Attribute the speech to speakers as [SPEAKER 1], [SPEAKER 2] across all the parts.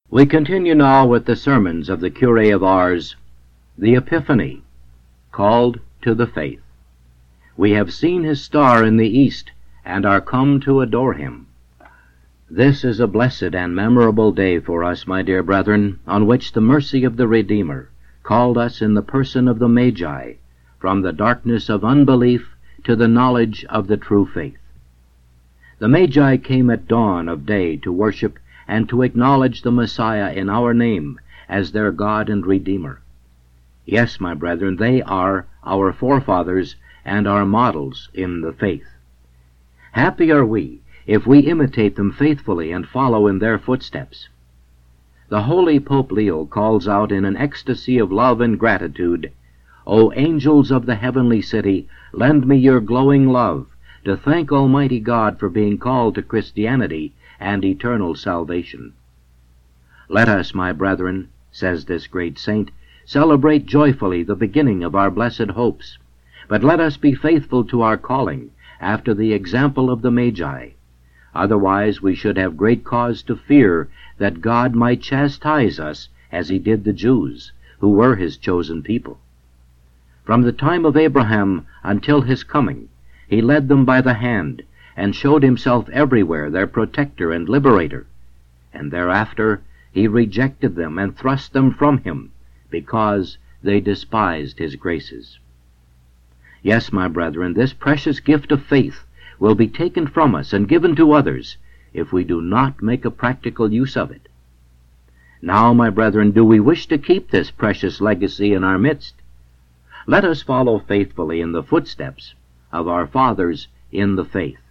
[SPEAKER 1] We continue now with the sermons of the Curé of Ars, the Epiphany, called to the faith. We have seen his star in the east, and are come to adore him. This is a blessed and memorable day for us, my dear brethren, on which the mercy of the Redeemer called us in the person of the Magi from the darkness of unbelief to the knowledge of the true faith. The Magi came at dawn of day to worship and to acknowledge the Messiah in our name as their God and Redeemer. Yes, my brethren, they are our forefathers and our models in the faith. Happy are we if we imitate them faithfully and follow in their footsteps. The holy Pope Leo calls out in an ecstasy of love and gratitude, "O angels of the heavenly city, lend me your glowing love, to thank Almighty God for being called to Christianity and eternal salvation." Let us, my brethren, says this great saint, celebrate joyfully the beginning of our blessed hopes, but let us be faithful to our calling, after the example of the Magi. Otherwise we should have great cause to fear that God might chastise us as he did the Jews, who were his chosen people. From the time of Abraham until his coming, he led them by the hand, and showed himself everywhere their protector and liberator, and thereafter he rejected them and thrust them from him, because they despised his graces. Yes, my brethren, this precious gift of faith will be taken from us and given to others if we do not make a practical use of it. Now, my brethren, do we wish to keep this precious legacy in our midst? Let us follow faithfully in the footsteps of our fathers in the faith.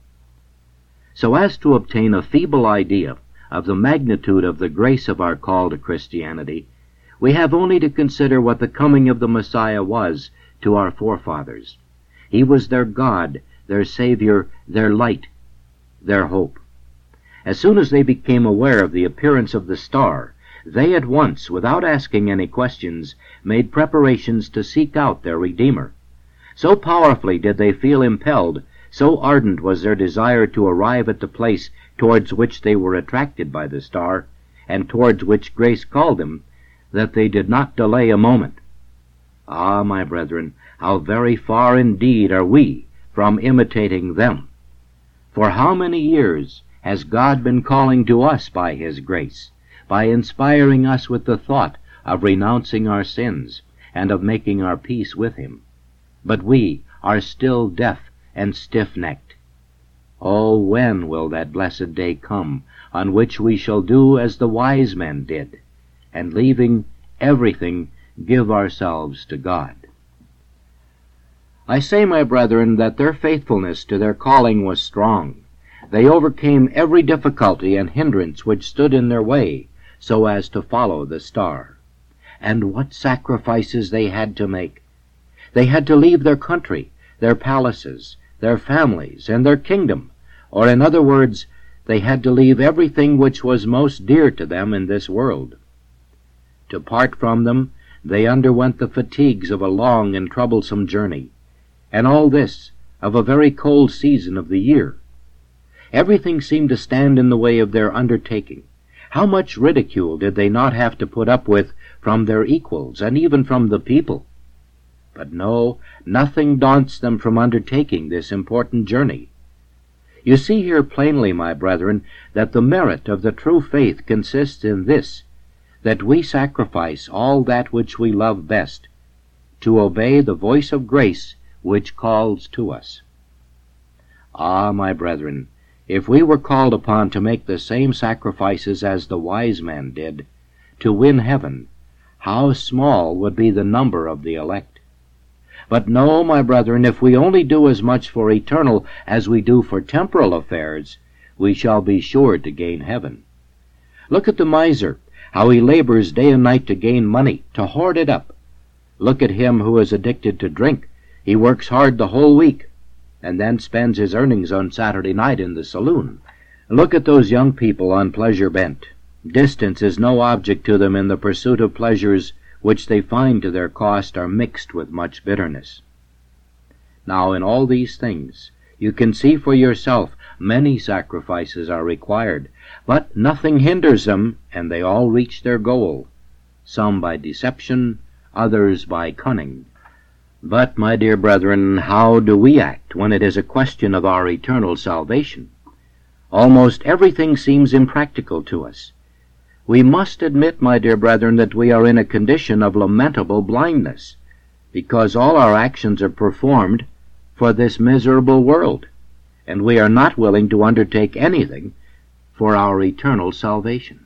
[SPEAKER 1] So as to obtain a feeble idea of the magnitude of the grace of our call to Christianity, we have only to consider what the coming of the Messiah was to our forefathers. He was their God, their Savior, their light, their hope. As soon as they became aware of the appearance of the star, they at once, without asking any questions, made preparations to seek out their Redeemer. So powerfully did they feel impelled, so ardent was their desire to arrive at the place towards which they were attracted by the star, and towards which grace called them, that they did not delay a moment. Ah, my brethren, how very far indeed are we from imitating them! For how many years has God been calling to us by his grace, by inspiring us with the thought of renouncing our sins and of making our peace with him? But we are still deaf and stiff-necked. Oh, when will that blessed day come on which we shall do as the wise men did, and leaving everything, give ourselves to God? I say, my brethren, that their faithfulness to their calling was strong. They overcame every difficulty and hindrance which stood in their way, so as to follow the star. And what sacrifices they had to make! They had to leave their country, their palaces, their families, and their kingdom, or in other words, they had to leave everything which was most dear to them in this world. To part from them, they underwent the fatigues of a long and troublesome journey, and all this of a very cold season of the year. Everything seemed to stand in the way of their undertaking. How much ridicule did they not have to put up with from their equals, and even from the people? But no, nothing daunts them from undertaking this important journey. You see here plainly, my brethren, that the merit of the true faith consists in this, that we sacrifice all that which we love best, to obey the voice of grace which calls to us. Ah, my brethren, if we were called upon to make the same sacrifices as the wise men did, to win heaven, how small would be the number of the elect! But no, my brethren, if we only do as much for eternal as we do for temporal affairs, we shall be sure to gain heaven. Look at the miser, how he labors day and night to gain money, to hoard it up. Look at him who is addicted to drink. He works hard the whole week, and then spends his earnings on Saturday night in the saloon. Look at those young people on pleasure bent. Distance is no object to them in the pursuit of pleasures which they find to their cost are mixed with much bitterness. Now in all these things you can see for yourself Many sacrifices are required, but nothing hinders them, and they all reach their goal, some by deception, others by cunning. But, my dear brethren, how do we act when it is a question of our eternal salvation? Almost everything seems impractical to us. We must admit, my dear brethren, that we are in a condition of lamentable blindness, because all our actions are performed for this miserable world, and we are not willing to undertake anything for our eternal salvation.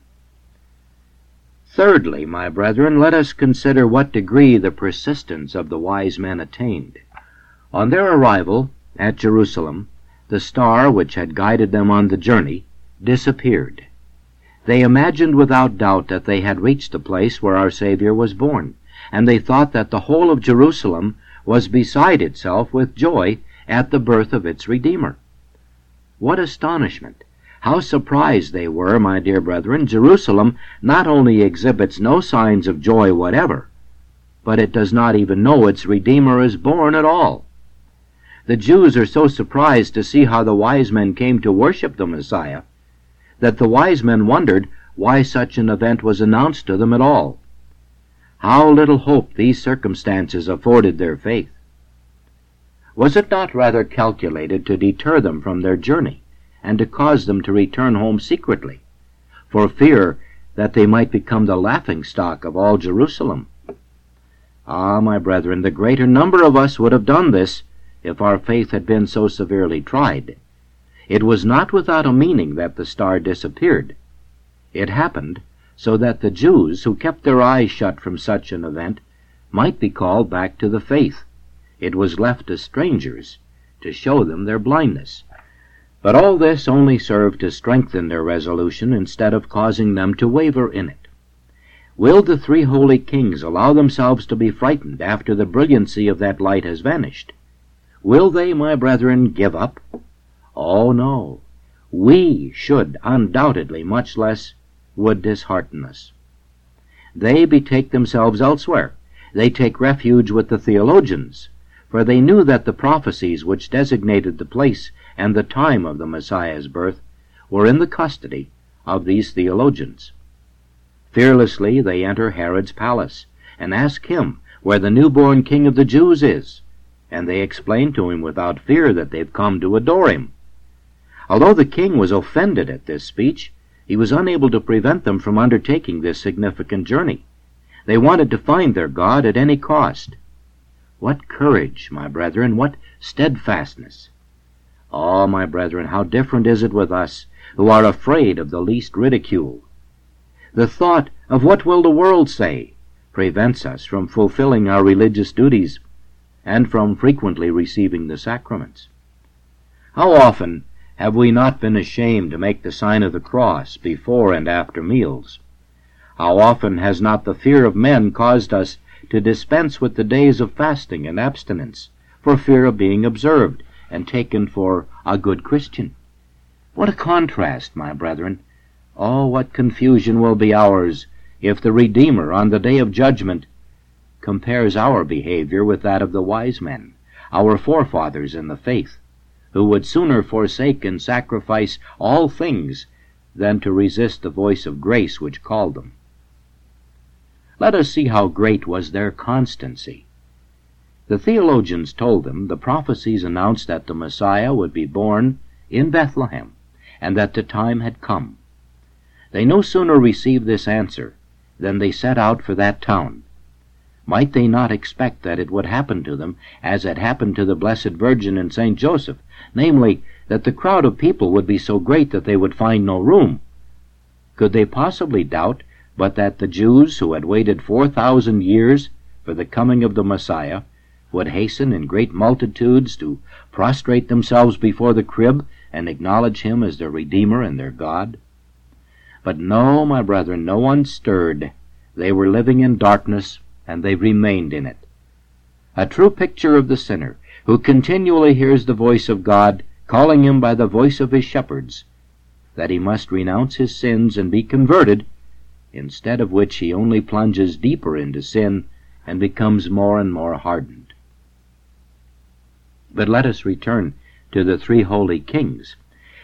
[SPEAKER 1] Thirdly, my brethren, let us consider what degree the persistence of the wise men attained. On their arrival at Jerusalem, the star which had guided them on the journey disappeared. They imagined without doubt that they had reached the place where our Savior was born, and they thought that the whole of Jerusalem was beside itself with joy at the birth of its Redeemer. What astonishment! How surprised they were, my dear brethren. Jerusalem not only exhibits no signs of joy whatever, but it does not even know its Redeemer is born at all. The Jews are so surprised to see how the wise men came to worship the Messiah, that the wise men wondered why such an event was announced to them at all. How little hope these circumstances afforded their faith! Was it not rather calculated to deter them from their journey, and to cause them to return home secretly, for fear that they might become the laughing-stock of all Jerusalem? Ah, my brethren, the greater number of us would have done this if our faith had been so severely tried. It was not without a meaning that the star disappeared. It happened so that the Jews, who kept their eyes shut from such an event, might be called back to the faith. It was left to strangers to show them their blindness. But all this only served to strengthen their resolution instead of causing them to waver in it. Will the three holy kings allow themselves to be frightened after the brilliancy of that light has vanished? Will they, my brethren, give up? Oh, no. We should undoubtedly, much less would dishearten us. They betake themselves elsewhere. They take refuge with the theologians, for they knew that the prophecies which designated the place and the time of the Messiah's birth were in the custody of these theologians. Fearlessly they enter Herod's palace and ask him where the newborn King of the Jews is, and they explain to him without fear that they've come to adore him. Although the king was offended at this speech, he was unable to prevent them from undertaking this significant journey. They wanted to find their God at any cost. What courage, my brethren, what steadfastness! Oh, my brethren, how different is it with us, who are afraid of the least ridicule. The thought of what will the world say prevents us from fulfilling our religious duties and from frequently receiving the sacraments. How often have we not been ashamed to make the sign of the cross before and after meals? How often has not the fear of men caused us to dispense with the days of fasting and abstinence, for fear of being observed and taken for a good Christian? What a contrast, my brethren! Oh, what confusion will be ours if the Redeemer on the day of judgment compares our behavior with that of the wise men, our forefathers in the faith, who would sooner forsake and sacrifice all things than to resist the voice of grace which called them. Let us see how great was their constancy. The theologians told them the prophecies announced that the Messiah would be born in Bethlehem, and that the time had come. They no sooner received this answer than they set out for that town. Might they not expect that it would happen to them as it happened to the Blessed Virgin and Saint Joseph, namely, that the crowd of people would be so great that they would find no room? Could they possibly doubt but that the Jews, who had waited 4,000 years for the coming of the Messiah, would hasten in great multitudes to prostrate themselves before the crib and acknowledge him as their Redeemer and their God? But no, my brethren, no one stirred. They were living in darkness, and they remained in it. A true picture of the sinner, who continually hears the voice of God calling him by the voice of his shepherds, that he must renounce his sins and be converted, instead of which he only plunges deeper into sin and becomes more and more hardened. But let us return to the three holy kings.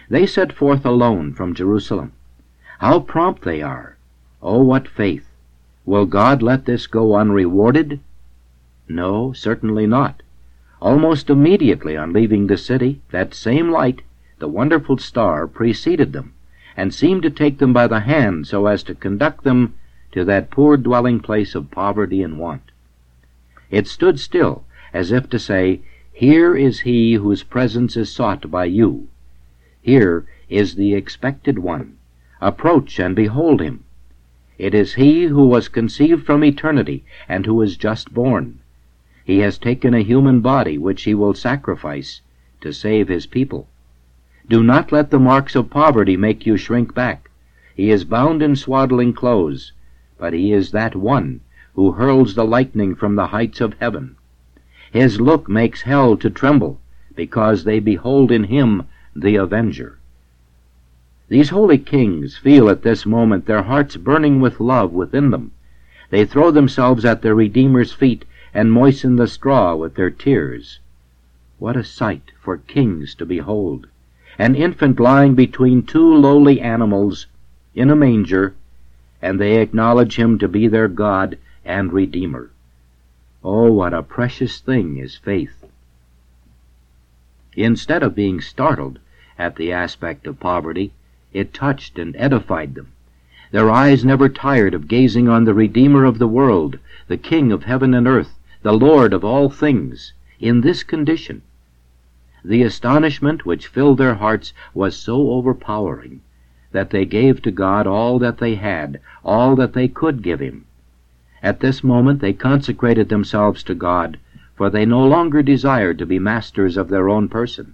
[SPEAKER 1] They set forth alone from Jerusalem. How prompt they are! Oh, what faith! Will God let this go unrewarded? No, certainly not. Almost immediately on leaving the city, that same light, the wonderful star, preceded them, and seemed to take them by the hand so as to conduct them to that poor dwelling place of poverty and want. It stood still, as if to say, "Here is he whose presence is sought by you. Here is the expected one. Approach and behold him. It is he who was conceived from eternity, and who is just born. He has taken a human body, which he will sacrifice to save his people. Do not let the marks of poverty make you shrink back. He is bound in swaddling clothes, but he is that one who hurls the lightning from the heights of heaven. His look makes hell to tremble, because they behold in him the avenger." These holy kings feel at this moment their hearts burning with love within them. They throw themselves at their Redeemer's feet and moisten the straw with their tears. What a sight for kings to behold! An infant lying between two lowly animals in a manger, and they acknowledge him to be their God and Redeemer. Oh, what a precious thing is faith! Instead of being startled at the aspect of poverty, it touched and edified them. Their eyes never tired of gazing on the Redeemer of the world, the King of heaven and earth, the Lord of all things, in this condition. The astonishment which filled their hearts was so overpowering that they gave to God all that they had, all that they could give him. At this moment they consecrated themselves to God, for they no longer desired to be masters of their own person.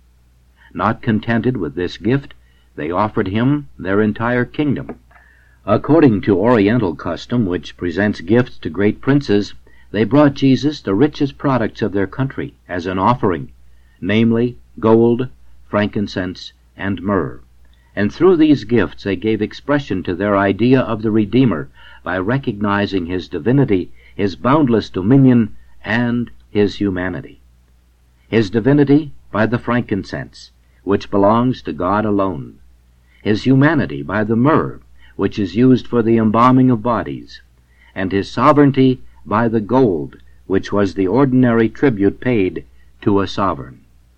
[SPEAKER 1] Not contented with this gift, they offered him their entire kingdom. According to Oriental custom, which presents gifts to great princes, they brought Jesus the richest products of their country as an offering, namely gold, frankincense, and myrrh. And through these gifts they gave expression to their idea of the Redeemer by recognizing his divinity, his boundless dominion, and his humanity. His divinity by the frankincense, which belongs to God alone. His humanity by the myrrh, which is used for the embalming of bodies, and his sovereignty by the gold, which was the ordinary tribute paid to a sovereign.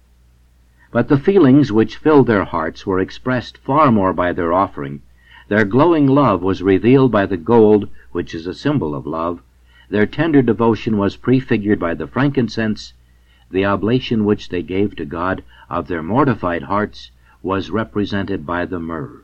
[SPEAKER 1] But the feelings which filled their hearts were expressed far more by their offering. Their glowing love was revealed by the gold, which is a symbol of love. Their tender devotion was prefigured by the frankincense. The oblation which they gave to God of their mortified hearts was represented by the myrrh.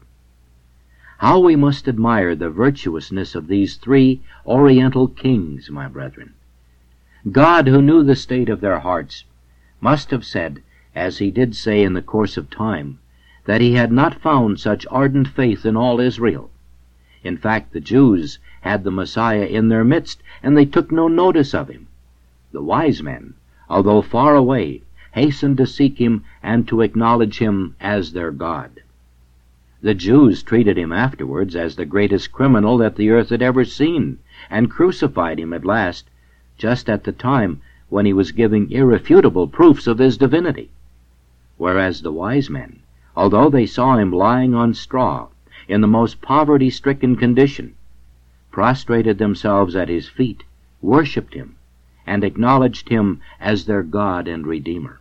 [SPEAKER 1] How we must admire the virtuousness of these three Oriental kings, my brethren! God, who knew the state of their hearts, must have said, as he did say in the course of time, that he had not found such ardent faith in all Israel. In fact, the Jews had the Messiah in their midst, and they took no notice of him. The wise men, although far away, hastened to seek him and to acknowledge him as their God. The Jews treated him afterwards as the greatest criminal that the earth had ever seen, and crucified him at last, just at the time when he was giving irrefutable proofs of his divinity. Whereas the wise men, although they saw him lying on straw, in the most poverty-stricken condition, prostrated themselves at his feet, worshipped him, and acknowledged him as their God and Redeemer.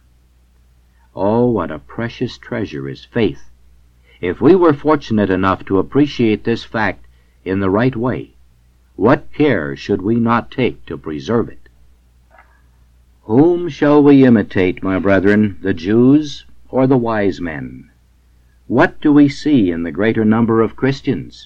[SPEAKER 1] Oh, what a precious treasure is faith! If we were fortunate enough to appreciate this fact in the right way, what care should we not take to preserve it? Whom shall we imitate, my brethren, the Jews or the wise men? What do we see in the greater number of Christians?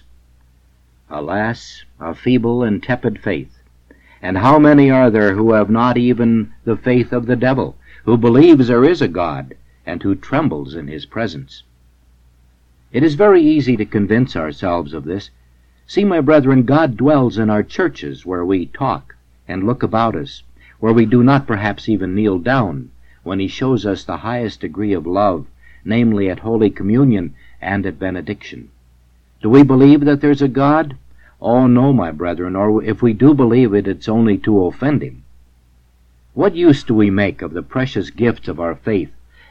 [SPEAKER 1] Alas, a feeble and tepid faith. And how many are there who have not even the faith of the devil, who believes there is a God, and who trembles in his presence? It is very easy to convince ourselves of this. See, my brethren, God dwells in our churches where we talk and look about us, where we do not perhaps even kneel down, when he shows us the highest degree of love, namely at Holy Communion and at benediction. Do we believe that there's a God? Oh, no, my brethren, or if we do believe it, it's only to offend him. What use do we make of the precious gifts of our faith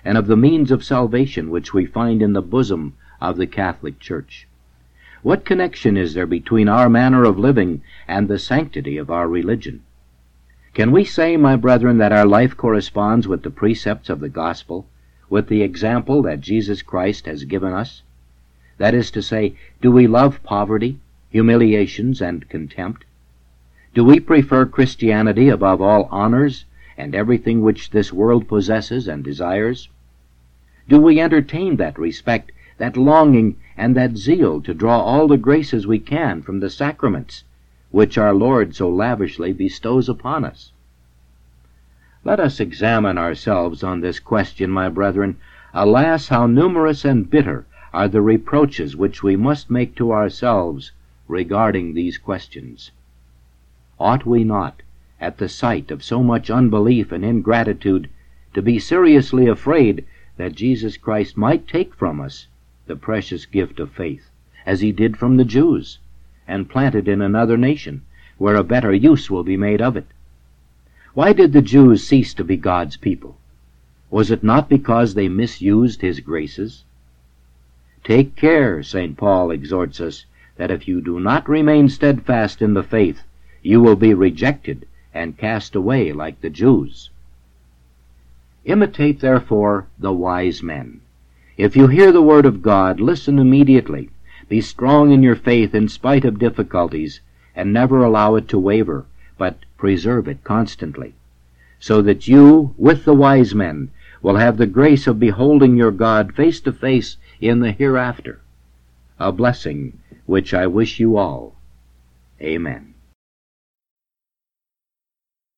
[SPEAKER 1] and of the means of salvation which we find in the bosom of the Catholic Church? What connection is there between our manner of living and the sanctity of our religion? Can we say, my brethren, that our life corresponds with the precepts of the gospel, with the example that Jesus Christ has given us? That is to say, do we love poverty, humiliations, and contempt? Do we prefer Christianity above all honors and everything which this world possesses and desires? Do we entertain that respect, that longing, and that zeal to draw all the graces we can from the sacraments, which our Lord so lavishly bestows upon us? Let us examine ourselves on this question, my brethren. Alas, how numerous and bitter are the reproaches which we must make to ourselves regarding these questions. Ought we not, at the sight of so much unbelief and ingratitude, to be seriously afraid that Jesus Christ might take from us the precious gift of faith, as he did from the Jews, and plant it in another nation, where a better use will be made of it? Why did the Jews cease to be God's people? Was it not because they misused his graces? Take care, St. Paul exhorts us, that if you do not remain steadfast in the faith, you will be rejected and cast away like the Jews. Imitate, therefore, the wise men. If you hear the word of God, listen immediately. Be strong in your faith in spite of difficulties, and never allow it to waver, but preserve it constantly, so that you, with the wise men, will have the grace of beholding your God face to face in the hereafter, a blessing which I wish you all. Amen.